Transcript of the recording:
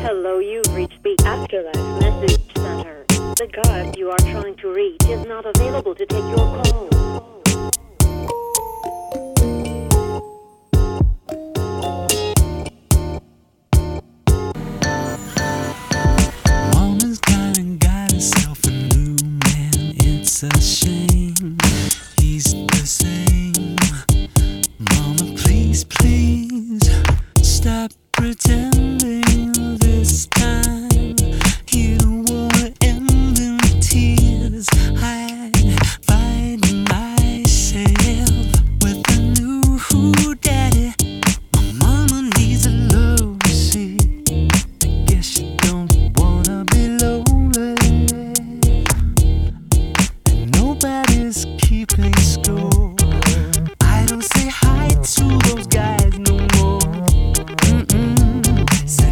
Hello, you've reached the Afterlife Message Center. The guard you are trying to reach is not available to take your call.